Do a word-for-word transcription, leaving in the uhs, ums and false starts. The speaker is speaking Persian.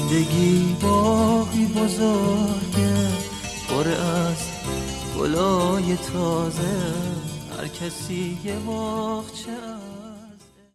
زندگی باقی بزرگه، پر از گلای تازه، هر کسی یه باغچه